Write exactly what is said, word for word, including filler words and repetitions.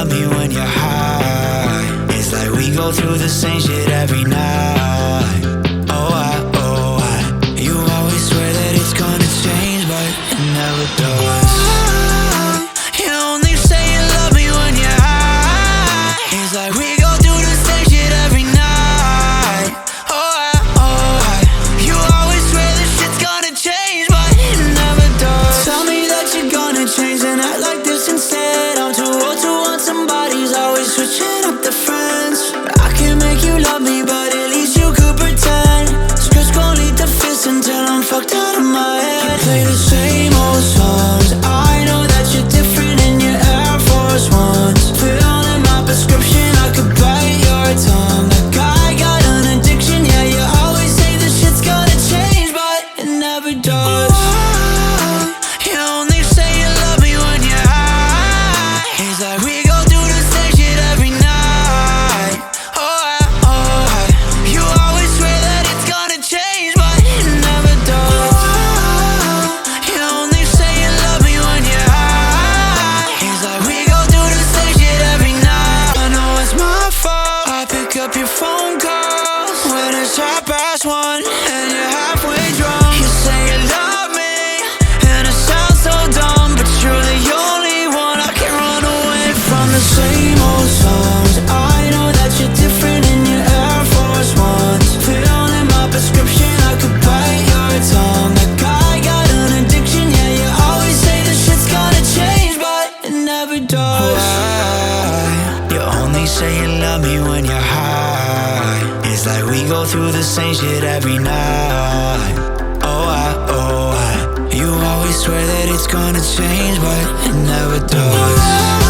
love me when you're high. It's like we go through the same shit every night. Oh, I, oh, I. You always swear that it's gonna change, but it never does. You only say you love me when you're high. It's like we go through the same shit every night. Oh, I, oh, I. You always swear that shit's gonna change, but it never does. Tell me that you're gonna change and act like this instead. I'm too old to want somebody's always switching up the friends. I can make you love me, but at least you could pretend. Scripts gon' lead to fists until I'm fucked out of my head. You play the same old songs. I know that you're different in your Air Force Ones. Fill in my prescription, I could bite your tongue. Like I got an addiction, yeah, you always say this shit's gonna change, but it never does. You only say you love me when you're high. It's like we go through the same shit every night. Oh, I, oh, I. You always swear that it's gonna change, but it never does. You only say you love me when you're high. It's like we go through the same shit every night. I know it's my fault. I pick up your phone calls when it's half past one and you're halfway drunk. You say you love me and it sounds so dumb, but you're the only one I can run away from. The same old songs. I know that you're different in your Air Force Ones. Fill in my prescription, I could bite your tongue. Like I got an addiction, yeah, you always say this shit's gonna change, but it never does. Why? You only say you love me when you're high. It's like we go through the same shit every night. Oh, I, oh, I. You always swear that it's gonna change, but it never does.